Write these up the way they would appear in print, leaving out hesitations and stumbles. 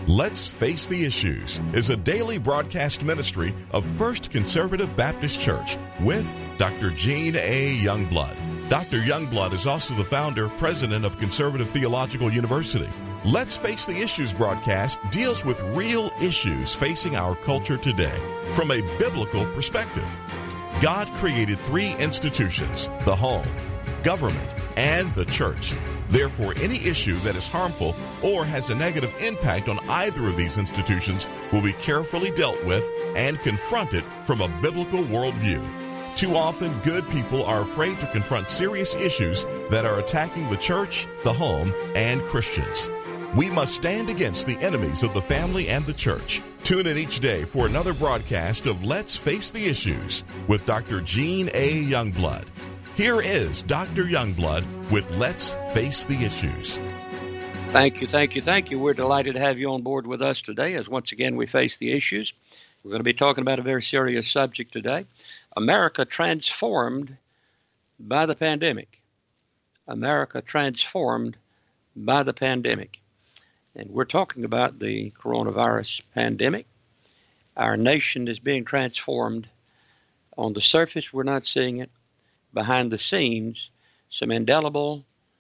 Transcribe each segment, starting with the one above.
Let's Face the Issues is a daily broadcast ministry of First Conservative Baptist Church with Dr. Gene A. Youngblood. Dr. Youngblood is also the founder, president of Conservative Theological University. Let's Face the Issues broadcast deals with real issues facing our culture today from a biblical perspective. God created three institutions: the home, government, and the church. Therefore, any issue that is harmful or has a negative impact on either of these institutions will be carefully dealt with and confronted from a biblical worldview. Too often, good people are afraid to confront serious issues that are attacking the church, the home, and Christians. We must stand against the enemies of the family and the church. Tune in each day for another broadcast of Let's Face the Issues with Dr. Gene A. Youngblood. Here is Dr. Youngblood with Let's Face the Issues. Thank you. We're delighted to have you on board with us today as once again we face the issues. We're going to be talking about a very serious subject today. America transformed by the pandemic. America transformed by the pandemic. And we're talking about the coronavirus pandemic. Our nation is being transformed. On the surface, we're not seeing it. Behind the scenes, some indelible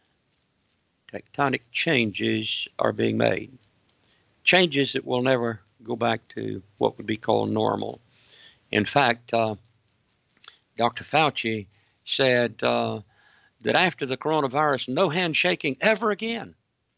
tectonic changes are being made. Changes that will never go back to what would be called normal. In fact, Dr. Fauci said that after the coronavirus, no handshaking ever again.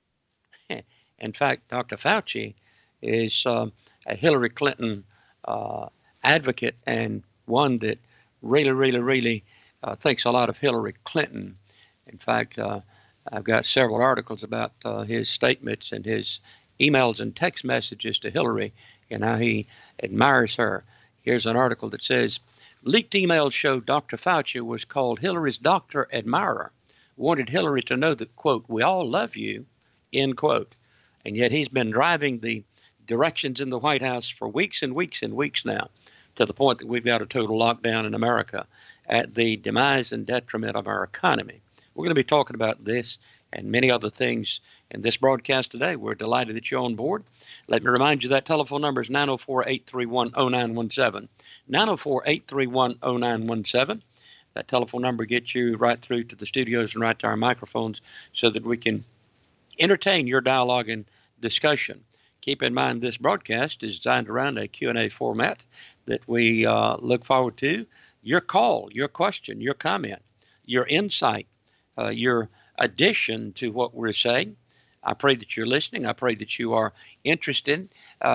In fact, Dr. Fauci is a Hillary Clinton advocate and one that really thinks a lot of Hillary Clinton. In fact, I've got several articles about his statements and his emails and text messages to Hillary and how he admires her. Here's an article that says, leaked emails show Dr. Fauci was called Hillary's doctor admirer, wanted Hillary to know that, quote, we all love you, end quote. And yet he's been driving the directions in the White House for weeks and weeks and weeks now, to the point that we've got a total lockdown in America at the demise and detriment of our economy. We're going to be talking about this and many other things in this broadcast today. We're delighted that you're on board. Let me remind you that telephone number is 904-831-0917. 904-831-0917. That telephone number gets you right through to the studios and right to our microphones so that we can entertain your dialogue and discussion. Keep in mind this broadcast is designed around a Q&A format that we look forward to. Your call, your question, your comment, your insight, your addition to what we're saying. I pray that you're listening. I pray that you are interested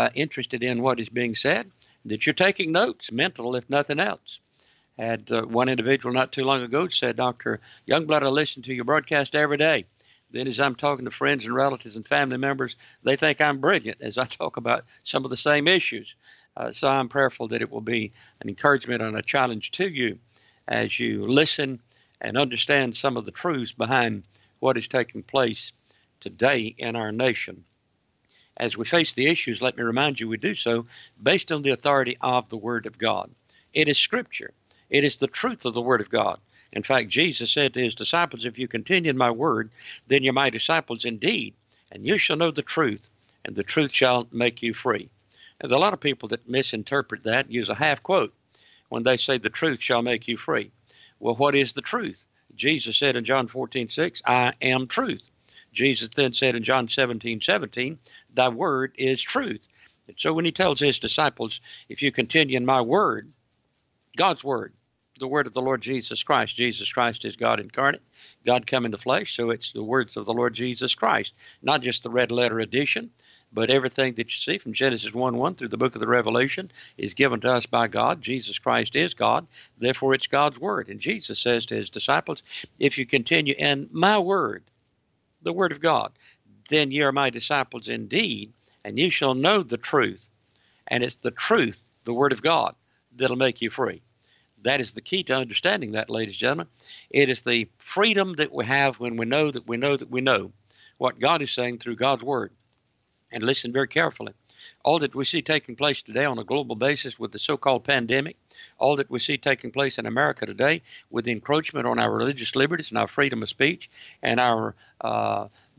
in what is being said, that you're taking notes, mental if nothing else. Had one individual not too long ago said, Dr. Youngblood, I listen to your broadcast every day. Then as I'm talking to friends and relatives and family members, they think I'm brilliant as I talk about some of the same issues. So I'm prayerful that it will be an encouragement and a challenge to you as you listen and understand some of the truths behind what is taking place today in our nation. As we face the issues, let me remind you we do so based on the authority of the Word of God. It is Scripture. It is the truth of the Word of God. In fact, Jesus said to his disciples, if you continue in my word, then you're my disciples indeed, and you shall know the truth, and the truth shall make you free. And there are a lot of people that misinterpret that, use a half quote when they say the truth shall make you free. Well, what is the truth? Jesus said in John 14:6, I am truth. Jesus then said in John 17:17, thy word is truth. And so when he tells his disciples, if you continue in my word, God's word, the word of the Lord Jesus Christ. Jesus Christ is God incarnate, God come in the flesh, so it's the words of the Lord Jesus Christ, not just the red letter edition, but everything that you see from Genesis 1:1 through the book of the Revelation is given to us by God. Jesus Christ is God, therefore it's God's word. And Jesus says to his disciples, if you continue in my word, the word of God, then ye are my disciples indeed, and you shall know the truth. And it's the truth, the word of God, that'll make you free. That is the key to understanding that, ladies and gentlemen. It is the freedom that we have when we know that we know that we know what God is saying through God's word. And listen very carefully. All that we see taking place today on a global basis with the so-called pandemic, all that we see taking place in America today with the encroachment on our religious liberties and our freedom of speech and our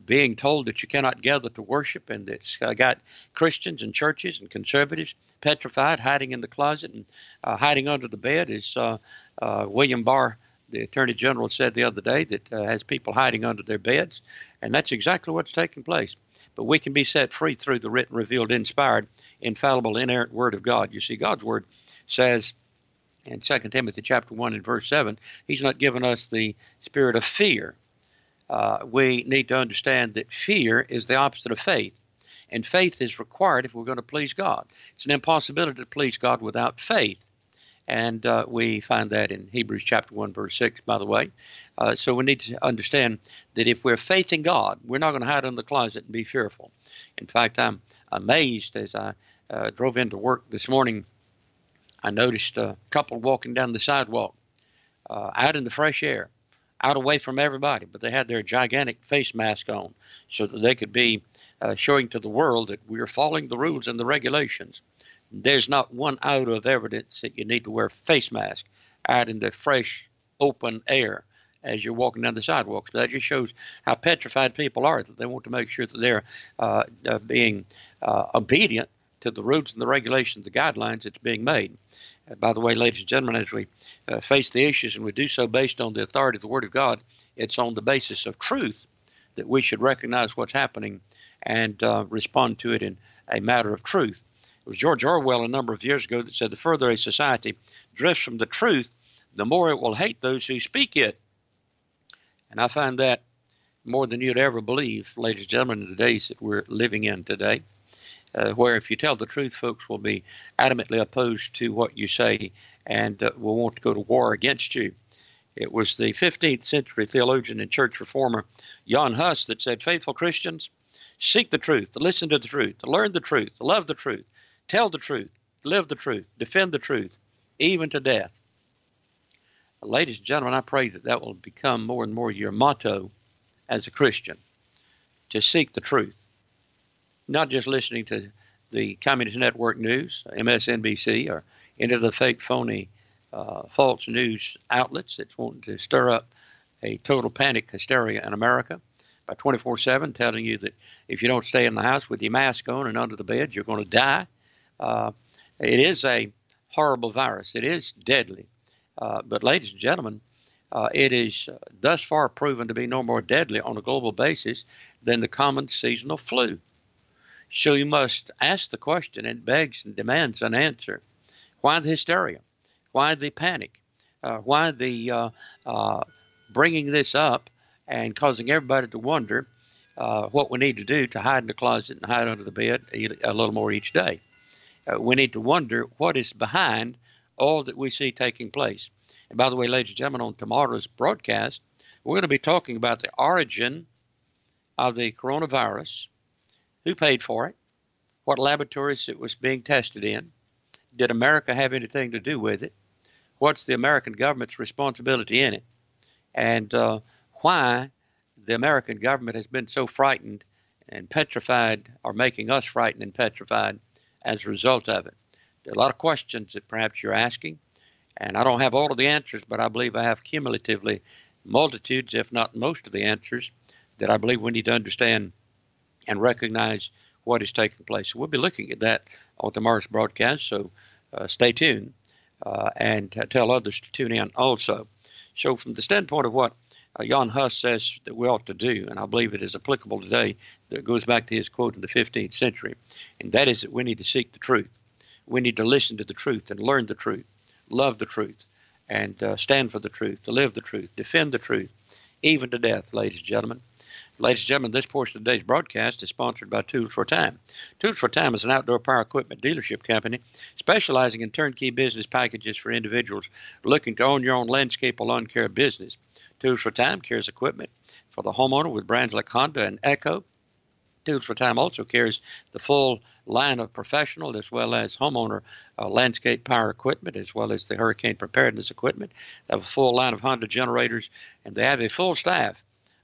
being told that you cannot gather to worship, and it's got Christians and churches and conservatives petrified, hiding in the closet and hiding under the bed, as William Barr, the Attorney General, said the other day, that has people hiding under their beds. And that's exactly what's taking place. But we can be set free through the written, revealed, inspired, infallible, inerrant Word of God. You see, God's Word says in 2 Timothy chapter 1 and verse 7, He's not given us the spirit of fear. We need to understand that fear is the opposite of faith. And faith is required if we're going to please God. It's an impossibility to please God without faith. And we find that in Hebrews chapter 1, verse 6, by the way. So we need to understand that if we're faithing God, we're not going to hide in the closet and be fearful. In fact, I'm amazed as I drove into work this morning. I noticed a couple walking down the sidewalk out in the fresh air, out away from everybody, but they had their gigantic face mask on so that they could be showing to the world that we're following the rules and the regulations. There's not one iota of evidence that you need to wear a face mask out in the fresh, open air as you're walking down the sidewalks. That just shows how petrified people are, that they want to make sure that they're being obedient to the rules and the regulations, the guidelines that's being made. By the way, ladies and gentlemen, as we face the issues, and we do so based on the authority of the Word of God, it's on the basis of truth that we should recognize what's happening and respond to it in a matter of truth. It was George Orwell a number of years ago that said, the further a society drifts from the truth, the more it will hate those who speak it. And I find that more than you'd ever believe, ladies and gentlemen, in the days that we're living in today, where if you tell the truth, folks will be adamantly opposed to what you say and will want to go to war against you. It was the 15th century theologian and church reformer Jan Hus that said, faithful Christians, seek the truth, listen to the truth, learn the truth, love the truth, tell the truth, live the truth, defend the truth, even to death. Ladies and gentlemen, I pray that that will become more and more your motto as a Christian, to seek the truth, not just listening to the Communist Network News, MSNBC, or any of the fake, phony, false news outlets that's wanting to stir up a total panic hysteria in America by 24/7, telling you that if you don't stay in the house with your mask on and under the bed, you're going to die. It is a horrible virus. It is deadly. But ladies and gentlemen, it is thus far proven to be no more deadly on a global basis than the common seasonal flu. So you must ask the question, and begs and demands an answer. Why the hysteria? Why the panic? Why the bringing this up and causing everybody to wonder what we need to do to hide in the closet and hide under the bed a little more each day? We need to wonder what is behind all that we see taking place. And by the way, ladies and gentlemen, on tomorrow's broadcast, we're going to be talking about the origin of the coronavirus, who paid for it, what laboratories it was being tested in, did America have anything to do with it, what's the American government's responsibility in it, and why the American government has been so frightened and petrified, or making us frightened and petrified as a result of it. There are a lot of questions that perhaps you're asking, and I don't have all of the answers, but I believe I have cumulatively multitudes, if not most of the answers, that I believe we need to understand and recognize what is taking place. So we'll be looking at that on tomorrow's broadcast, so stay tuned and tell others to tune in also. So from the standpoint of what Jan Hus says that we ought to do, and I believe it is applicable today, that goes back to his quote in the 15th century, and that is that we need to seek the truth. We need to listen to the truth and learn the truth, love the truth, and stand for the truth, to live the truth, defend the truth, even to death, ladies and gentlemen. Ladies and gentlemen, this portion of today's broadcast is sponsored by Tools for Time. Tools for Time is an outdoor power equipment dealership company specializing in turnkey business packages for individuals looking to own your own landscape or lawn care business. Tools for Time carries equipment for the homeowner with brands like Honda and Echo. Tools for Time also carries the full line of professional as well as homeowner landscape power equipment, as well as the hurricane preparedness equipment. They have a full line of Honda generators, and they have a full staff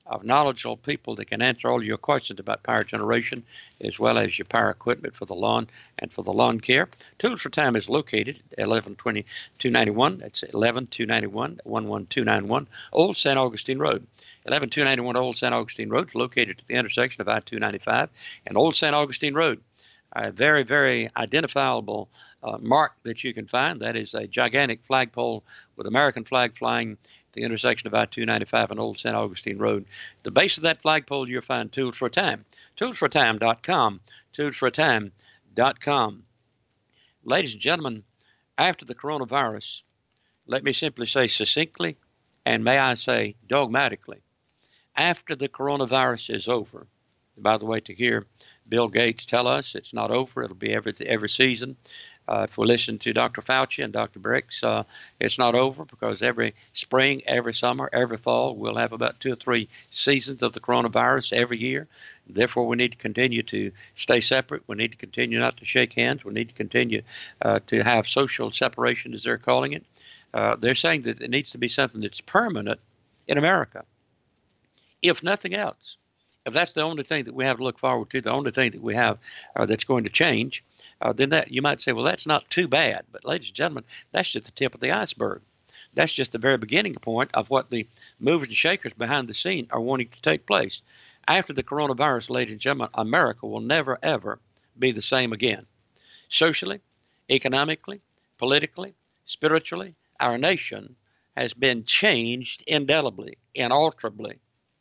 of knowledgeable people that can answer all your questions about power generation as well as your power equipment for the lawn and for the lawn care. Tools for Time is located at 112291. That's 11291, 11291, Old St. Augustine Road. 11291 Old St. Augustine Road is located at the intersection of I-295 and Old St. Augustine Road. A very, very identifiable mark that you can find. That is a gigantic flagpole with American flag flying at the intersection of I-295 and Old St. Augustine Road. At the base of that flagpole, you'll find Tools for Time. ToolsForTime.com. ToolsForTime.com. Ladies and gentlemen, after the coronavirus, let me simply say succinctly, and may I say dogmatically, after the coronavirus is over, by the way, to hear Bill Gates tell us it's not over, it'll be every season. If we listen to Dr. Fauci and Dr. Birx, it's not over because every spring, every summer, every fall, we'll have about 2 or 3 seasons of the coronavirus every year. Therefore, we need to continue to stay separate. We need to continue not to shake hands. We need to continue to have social separation, as they're calling it. They're saying that it needs to be something that's permanent in America, if nothing else. If that's the only thing that we have to look forward to, the only thing that we have that's going to change, then that you might say, well, that's not too bad. But ladies and gentlemen, that's just the tip of the iceberg. That's just the very beginning point of what the movers and shakers behind the scene are wanting to take place. After the coronavirus, ladies and gentlemen, America will never, ever be the same again. Socially, economically, politically, spiritually, our nation has been changed indelibly, inalterably.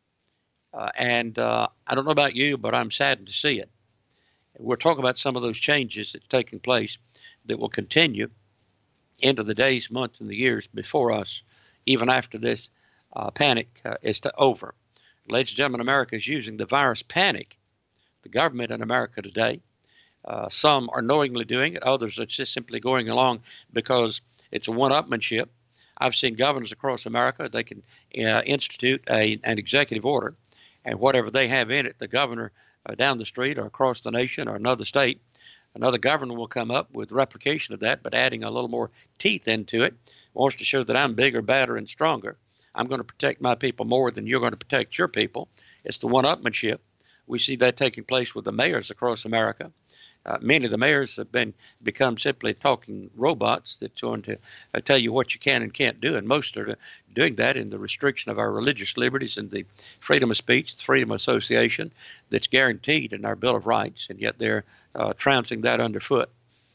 I don't know about you, but I'm saddened to see it. We're talking about some of those changes that's taking place that will continue into the days, months, and the years before us, even after this panic is over. Ladies and gentlemen, America is using the virus panic. The government in America today, some are knowingly doing it. Others are just simply going along because it's a one-upmanship. I've seen governors across America, they can institute an executive order, and whatever they have in it, the governor down the street or across the nation or another state, another governor will come up with replication of that, but adding a little more teeth into it, wants to show that I'm bigger, badder, and stronger. I'm going to protect my people more than you're going to protect your people. It's the one-upmanship. We see that taking place with the mayors across America. Many of the mayors have become simply talking robots that's going to tell you what you can and can't do, and most are doing that in the restriction of our religious liberties and the freedom of speech, the freedom of association that's guaranteed in our Bill of Rights, and yet they're trouncing that underfoot.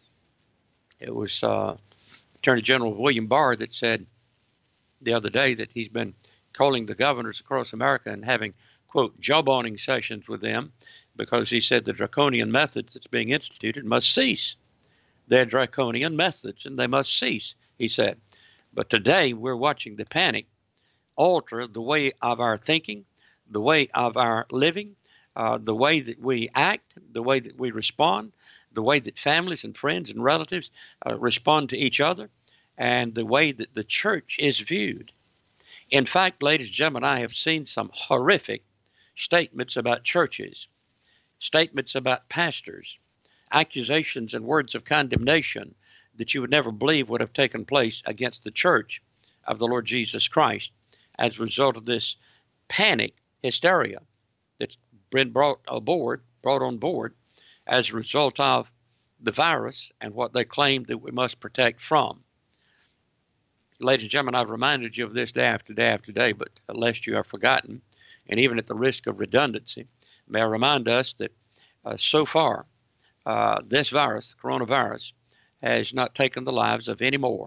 It was Attorney General William Barr that said the other day that he's been calling the governors across America and having, quote, jawboning sessions with them, because he said the draconian methods that's being instituted must cease. They're draconian methods, and they must cease, he said. But today we're watching the panic alter the way of our thinking, the way of our living, the way that we act, the way that we respond, the way that families and friends and relatives respond to each other, and the way that the church is viewed. In fact, ladies and gentlemen, I have seen some horrific statements about churches, statements about pastors, accusations and words of condemnation that you would never believe would have taken place against the church of the Lord Jesus Christ as a result of this panic hysteria that's been brought on board as a result of the virus and what they claim that we must protect from. Ladies and gentlemen, I've reminded you of this day after day after day, but lest you have forgotten, and even at the risk of redundancy, may I remind us that so far, this virus, coronavirus, has not taken the lives of any more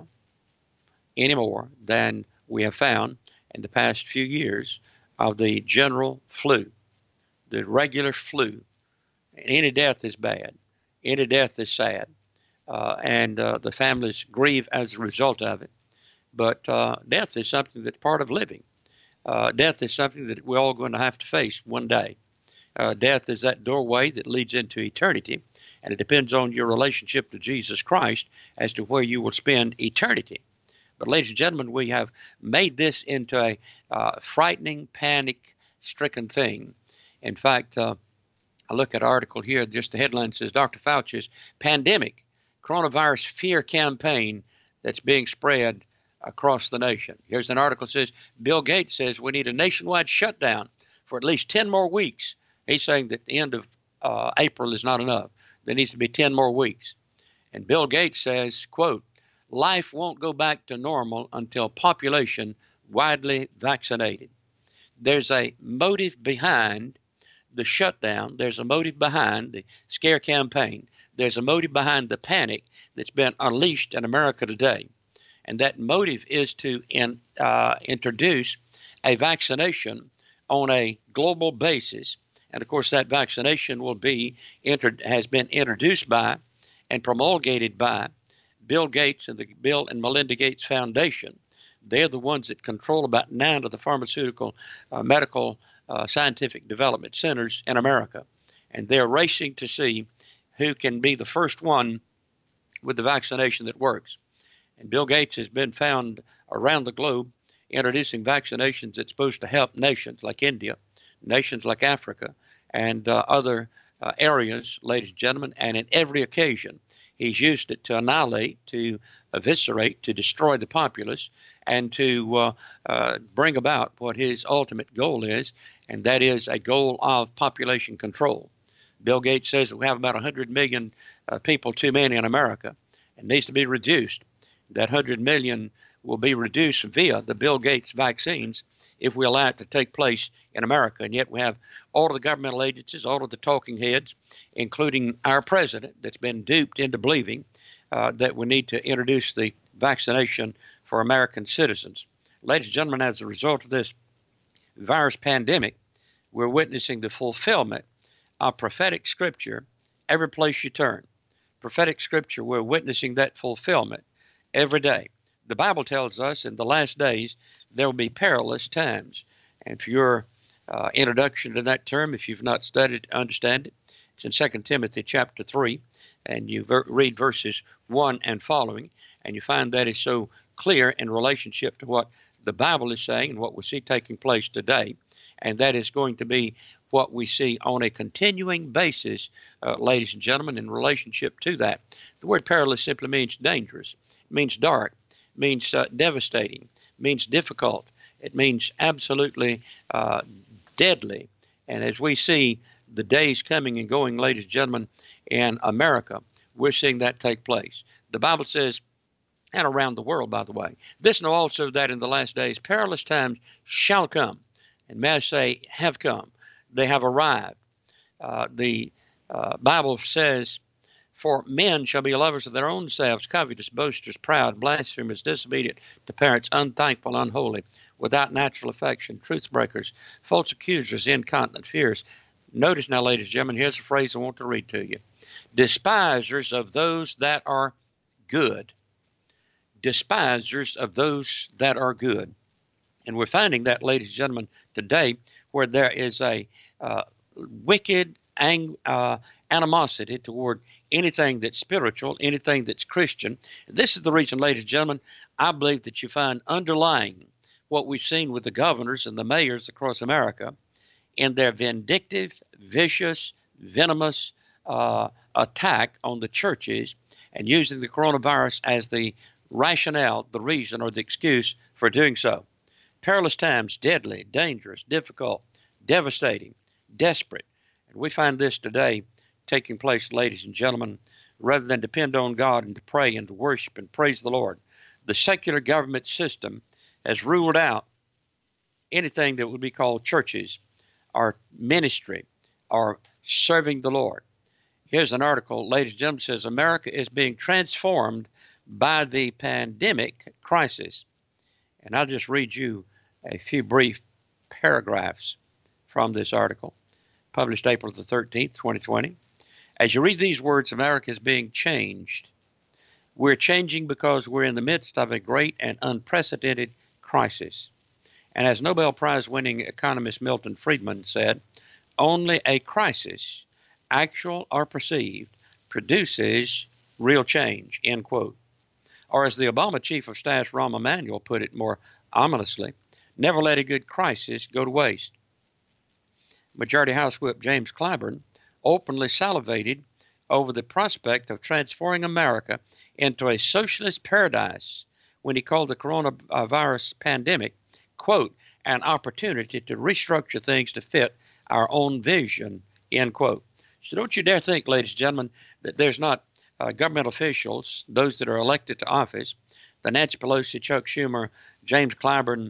than we have found in the past few years of the general flu, the regular flu. Any death is bad. Any death is sad. And the families grieve as a result of it. But death is something that's part of living. Death is something that we're all going to have to face one day. Death is that doorway that leads into eternity, and it depends on your relationship to Jesus Christ as to where you will spend eternity. But ladies and gentlemen, we have made this into a frightening, panic-stricken thing. In fact, I look at an article here, just the headline says, Dr. Fauci's pandemic coronavirus fear campaign that's being spread across the nation. Here's an article that says, Bill Gates says we need a nationwide shutdown for at least 10 more weeks. He's saying that the end of April is not enough. There needs to be 10 more weeks. And Bill Gates says, quote, life won't go back to normal until population widely vaccinated. There's a motive behind the shutdown. There's a motive behind the scare campaign. There's a motive behind the panic that's been unleashed in America today. And that motive is to introduce a vaccination on a global basis. And of course, that vaccination will has been introduced by and promulgated by Bill Gates and the Bill and Melinda Gates Foundation. They're the ones that control about 9 of the pharmaceutical, medical, scientific development centers in America. And they're racing to see who can be the first one with the vaccination that works. And Bill Gates has been found around the globe introducing vaccinations that's supposed to help nations like India, nations like Africa, and other areas, ladies and gentlemen. And in every occasion, he's used it to annihilate, to eviscerate, to destroy the populace, and to bring about what his ultimate goal is, and that is a goal of population control. Bill Gates says that we have about 100 million people too many in America. It needs to be reduced. That 100 million will be reduced via the Bill Gates vaccines if we allow it to take place in America. And yet we have all of the governmental agencies, all of the talking heads, including our president, that's been duped into believing that we need to introduce the vaccination for American citizens. Ladies and gentlemen, as a result of this virus pandemic, we're witnessing the fulfillment of prophetic scripture every place you turn. Prophetic scripture, we're witnessing that fulfillment every day. The Bible tells us in the last days there will be perilous times. And for your introduction to that term, if you've not studied, understand it, it's in 2 Timothy chapter 3, and you read verses 1 and following, and you find that is so clear in relationship to what the Bible is saying and what we see taking place today. And that is going to be what we see on a continuing basis, ladies and gentlemen, in relationship to that. The word perilous simply means dangerous. It means dark. It means devastating. It means difficult. It means absolutely deadly. And as we see the days coming and going, ladies and gentlemen, in America, we're seeing that take place. The Bible says, and around the world, by the way, this know also that in the last days perilous times shall come. And may I say, have come. They have arrived. The Bible says, for men shall be lovers of their own selves, covetous, boasters, proud, blasphemous, disobedient to parents, unthankful, unholy, without natural affection, truth breakers, false accusers, incontinent, fierce. Notice now, ladies and gentlemen, here's a phrase I want to read to you. Despisers of those that are good. Despisers of those that are good. And we're finding that, ladies and gentlemen, today where there is a wicked animosity toward anything that's spiritual, anything that's Christian. This is the reason, ladies and gentlemen, I believe that you find underlying what we've seen with the governors and the mayors across America in their vindictive, vicious, venomous attack on the churches and using the coronavirus as the rationale, the reason, or the excuse for doing so. Perilous times, deadly, dangerous, difficult, devastating, desperate. And we find this today taking place, ladies and gentlemen, rather than depend on God and to pray and to worship and praise the Lord. The secular government system has ruled out anything that would be called churches or ministry or serving the Lord. Here's an article, ladies and gentlemen, says America is being transformed by the pandemic crisis. And I'll just read you a few brief paragraphs from this article, published April the 13th, 2020. As you read these words, America is being changed. We're changing because we're in the midst of a great and unprecedented crisis. And as Nobel Prize-winning economist Milton Friedman said, only a crisis, actual or perceived, produces real change, end quote. Or as the Obama Chief of Staff Rahm Emanuel put it more ominously, never let a good crisis go to waste. Majority House Whip James Clyburn openly salivated over the prospect of transforming America into a socialist paradise when he called the coronavirus pandemic, quote, an opportunity to restructure things to fit our own vision, end quote. So don't you dare think, ladies and gentlemen, that there's not government officials, those that are elected to office, the Nancy Pelosi, Chuck Schumer, James Clyburn,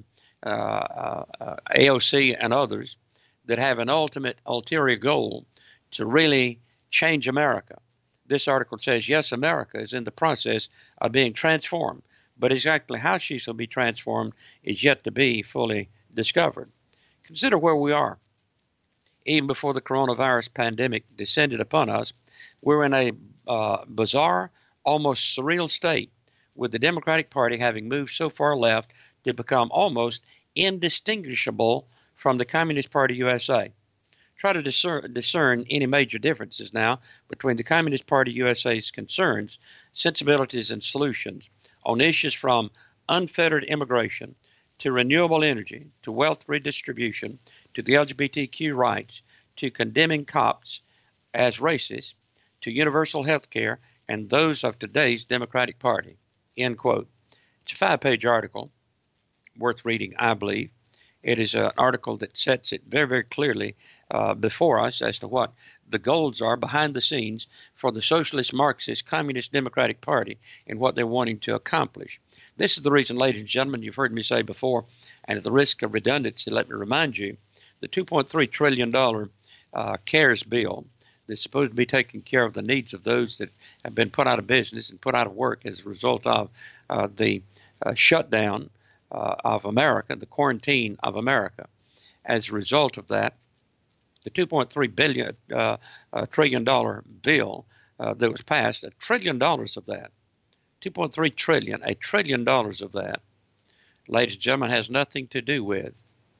AOC, and others, that have an ulterior goal to really change America. This article says, yes, America is in the process of being transformed, but exactly how she shall be transformed is yet to be fully discovered. Consider where we are. Even before the coronavirus pandemic descended upon us, we're in a bizarre, almost surreal state, with the Democratic Party having moved so far left to become almost indistinguishable from the Communist Party USA. Try to discern any major differences now between the Communist Party USA's concerns, sensibilities, and solutions on issues from unfettered immigration to renewable energy, to wealth redistribution, to the LGBTQ rights, to condemning cops as racist, to universal health care, and those of today's Democratic Party, end quote. It's a 5-page article, worth reading, I believe. It is an article that sets it very, very clearly before us as to what the goals are behind the scenes for the Socialist, Marxist, Communist Democratic Party and what they're wanting to accomplish. This is the reason, ladies and gentlemen, you've heard me say before, and at the risk of redundancy, let me remind you, the $2.3 trillion CARES bill that's supposed to be taking care of the needs of those that have been put out of business and put out of work as a result of the shutdown of America, the quarantine of America. As a result of that, the $2.3 trillion bill that was passed, $1 trillion of that, $2.3 trillion, $1 trillion of that, ladies and gentlemen, has nothing to do with,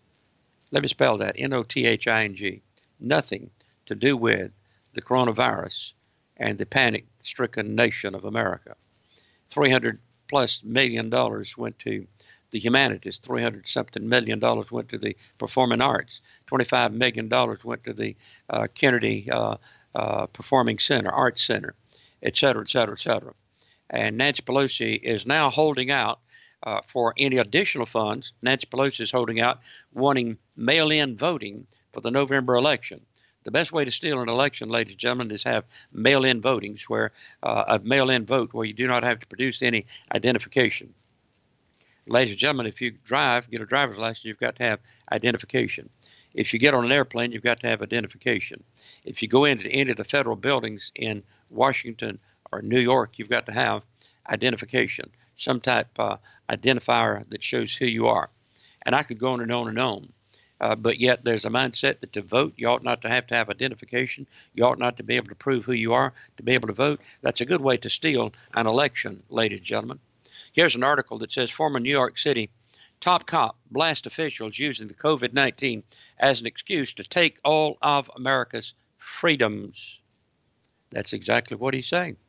let me spell that, N-O-T-H-I-N-G, nothing to do with the coronavirus and the panic-stricken nation of America. $300+ million went to the humanities, $300-something million went to the performing arts, $25 million went to the Kennedy Performing Center, Arts Center, et cetera, et cetera, et cetera. And Nancy Pelosi is now holding out for any additional funds. Nancy Pelosi is holding out, wanting mail-in voting for the November election. The best way to steal an election, ladies and gentlemen, is have mail-in votings, where a mail-in vote where you do not have to produce any identification. Ladies and gentlemen, if you get a driver's license, you've got to have identification. If you get on an airplane, you've got to have identification. If you go into any of the federal buildings in Washington or New York, you've got to have identification, some type identifier that shows who you are. And I could go on and on and on. But yet there's a mindset that to vote, you ought not to have identification. You ought not to be able to prove who you are to be able to vote. That's a good way to steal an election, ladies and gentlemen. Here's an article that says former New York City top cop blast officials using the COVID-19 as an excuse to take all of America's freedoms. That's exactly what he's saying.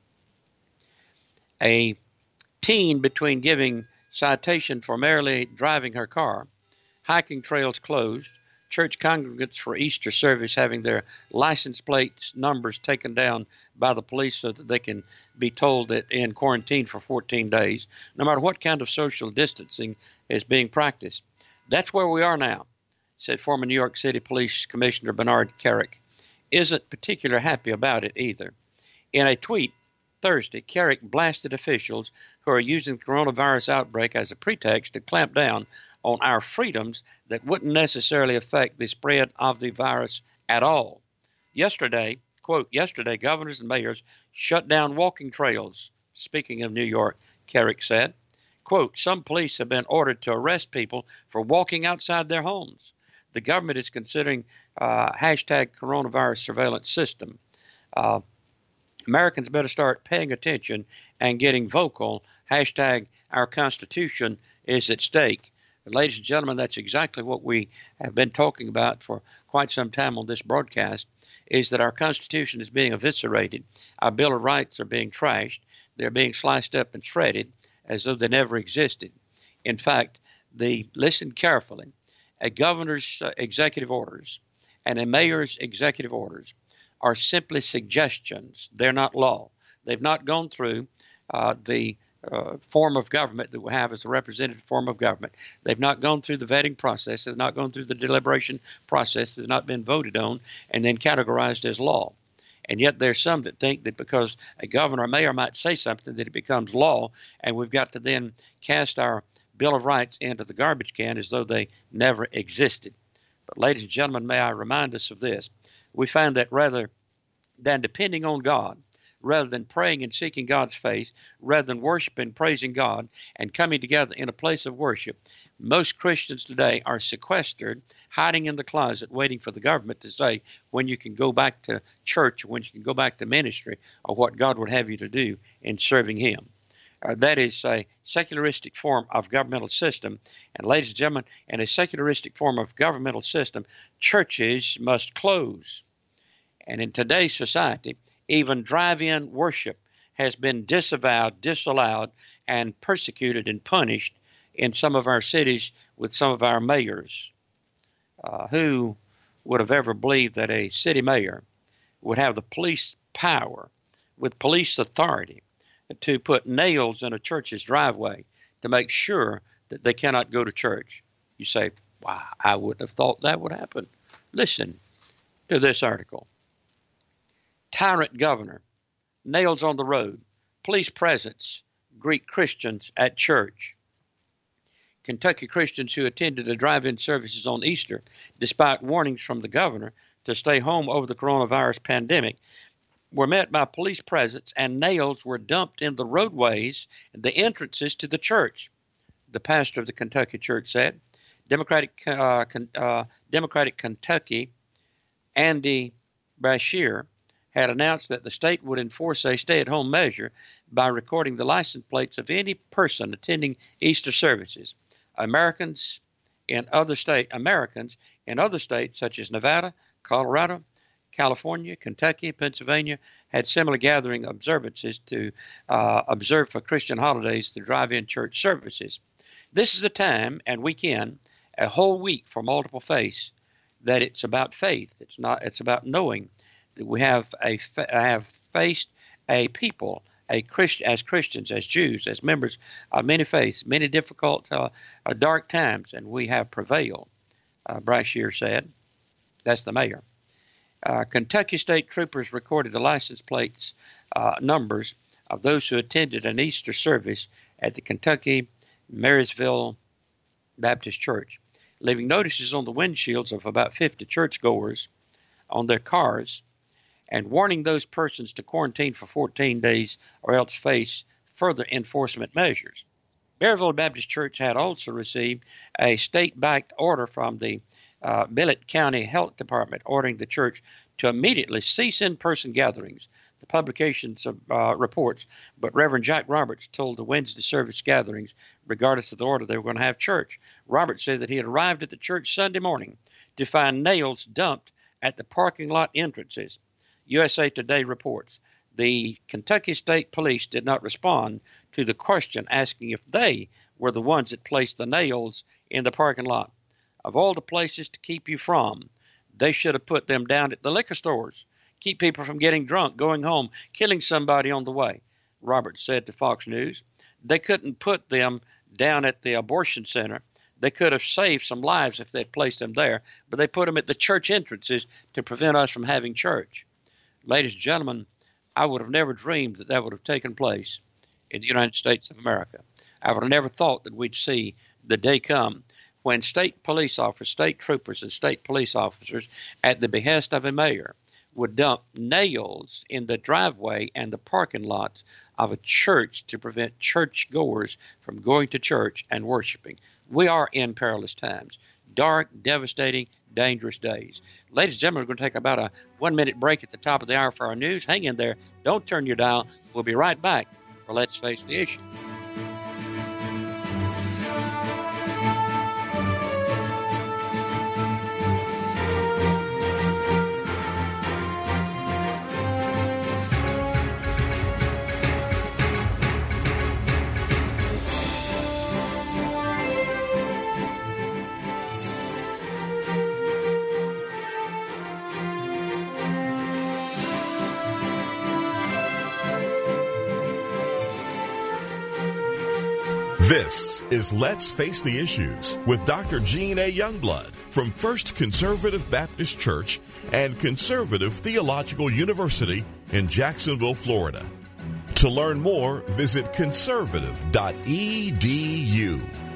A teen between giving citation for merely driving her car, hiking trails closed, church congregants for Easter service having their license plates numbers taken down by the police so that they can be told that in quarantine for 14 days, no matter what kind of social distancing is being practiced. That's where we are now, said former New York City Police Commissioner Bernard Kerik. Isn't particularly happy about it either. In a tweet Thursday, Kerik blasted officials who are using the coronavirus outbreak as a pretext to clamp down on our freedoms that wouldn't necessarily affect the spread of the virus at all. Yesterday, quote, yesterday, governors and mayors shut down walking trails. Speaking of New York, Kerik said, quote, some police have been ordered to arrest people for walking outside their homes. The government is considering hashtag coronavirus surveillance system. Americans better start paying attention and getting vocal. Hashtag our Constitution is at stake. Ladies and gentlemen, that's exactly what we have been talking about for quite some time on this broadcast, is that our Constitution is being eviscerated. Our Bill of Rights are being trashed. They're being sliced up and shredded as though they never existed. In fact, listen carefully, a governor's executive orders and a mayor's executive orders are simply suggestions. They're not law. They've not gone through the form of government that we have as a representative form of government. They've not gone through the vetting process. They've not gone through the deliberation process. They've not been voted on and then categorized as law. And yet there's some that think that because a governor or mayor might say something that it becomes law, and we've got to then cast our Bill of Rights into the garbage can as though they never existed. But ladies and gentlemen, may I remind us of this. We find that rather than depending on God, rather than praying and seeking God's face, rather than worshiping, praising God, and coming together in a place of worship, most Christians today are sequestered, hiding in the closet, waiting for the government to say when you can go back to church, when you can go back to ministry, or what God would have you to do in serving Him. That is a secularistic form of governmental system. And ladies and gentlemen, in a secularistic form of governmental system, churches must close. And in today's society, even drive-in worship has been disavowed, disallowed, and persecuted and punished in some of our cities with some of our mayors. Who would have ever believed that a city mayor would have the police power with police authority to put nails in a church's driveway to make sure that they cannot go to church? You say, wow, I wouldn't have thought that would happen. Listen to this article. Tyrant governor, nails on the road, police presence greet Christians at church. Kentucky Christians who attended the drive-in services on Easter, despite warnings from the governor to stay home over the coronavirus pandemic, were met by police presence and nails were dumped in the roadways and the entrances to the church. The pastor of the Kentucky church said. Democratic Kentucky, Andy Brashear, had announced that the state would enforce a stay-at-home measure by recording the license plates of any person attending Easter services. Americans in other states such as Nevada, Colorado, California, Kentucky, Pennsylvania had similar gathering observances to observe for Christian holidays through drive-in church services. This is a time and weekend, a whole week for multiple faiths, that it's about faith. It's about knowing that we have faced a people, as Christians, as Jews, as members of many faiths, many difficult, dark times, and we have prevailed, Brashear said. That's the mayor. Kentucky state troopers recorded the license plates numbers of those who attended an Easter service at the Kentucky Marysville Baptist Church, leaving notices on the windshields of about 50 churchgoers on their cars and warning those persons to quarantine for 14 days or else face further enforcement measures. Maryville Baptist Church had also received a state-backed order from the Billett County Health Department ordering the church to immediately cease in-person gatherings. The publications reports, but Reverend Jack Roberts told the Wednesday service gatherings, regardless of the order, they were going to have church. Roberts said that he had arrived at the church Sunday morning to find nails dumped at the parking lot entrances. USA Today reports the Kentucky State Police did not respond to the question asking if they were the ones that placed the nails in the parking lot. Of all the places to keep you from, they should have put them down at the liquor stores. Keep people from getting drunk, going home, killing somebody on the way, Roberts said to Fox News. They couldn't put them down at the abortion center. They could have saved some lives if they'd placed them there, but they put them at the church entrances to prevent us from having church. Ladies and gentlemen, I would have never dreamed that that would have taken place in the United States of America. I would have never thought that we'd see the day come when state police officers, state troopers, and state police officers, at the behest of a mayor, would dump nails in the driveway and the parking lot of a church to prevent churchgoers from going to church and worshiping. We are in perilous times. Dark, devastating, dangerous days. Ladies and gentlemen, we're going to take about a 1-minute break at the top of the hour for our news. Hang in there. Don't turn your dial. We'll be right back for Let's Face the Issue. This is Let's Face the Issues with Dr. Gene A. Youngblood from First Conservative Baptist Church and Conservative Theological University in Jacksonville, Florida. To learn more, visit conservative.edu.